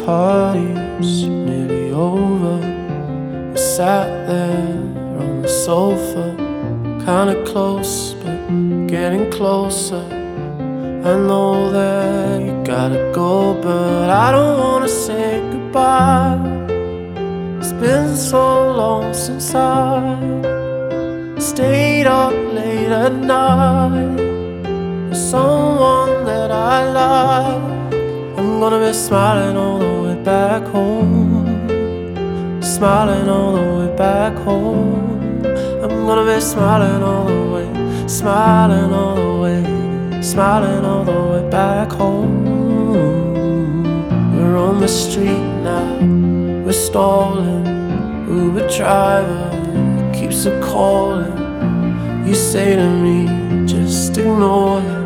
party's nearly over. We sat there on the sofa, kinda close, but getting closer. I know that you gotta go, but I don't wanna say goodbye. It's been so long since I stayed up late at night with someone that I like. I'm gonna be smiling all the way back home, smiling all the way back home. I'm gonna be smiling all the way, smiling all the way, smiling all the way back home. We're on the street now, we're stalling. Uber driver keeps a calling. You say to me, just ignore him.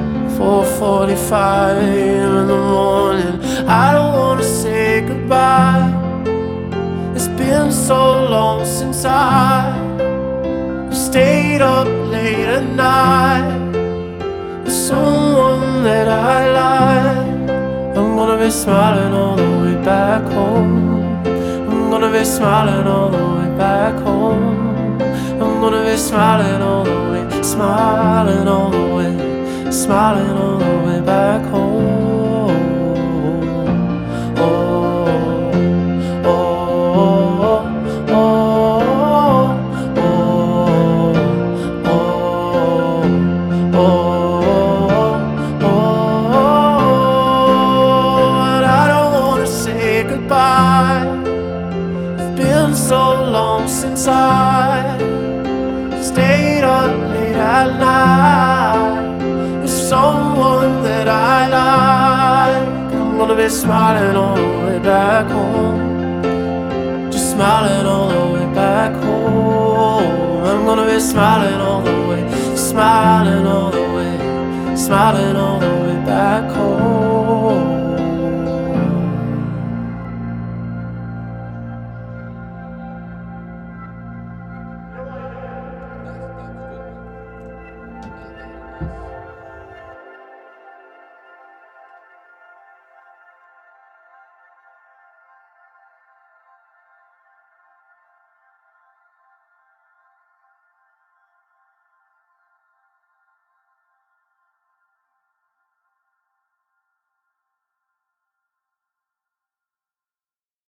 4:45 a.m. in the morning. I don't wanna say goodbye. It's been so long since I stayed up late at night with someone that I like. I'm gonna be smiling all the way back home. I'm gonna be smiling all the way back home. I'm gonna be smiling all the way, smiling all the way, smiling all the way back home. Oh, oh, oh, oh, oh, oh, oh, oh. And I don't wanna say goodbye. It's been so long since I stayed up late at night with someone that I like. I'm gonna be smiling all the way back home, just smiling all the way back home. I'm gonna be smiling all the way, smiling all the way, smiling all the way back home.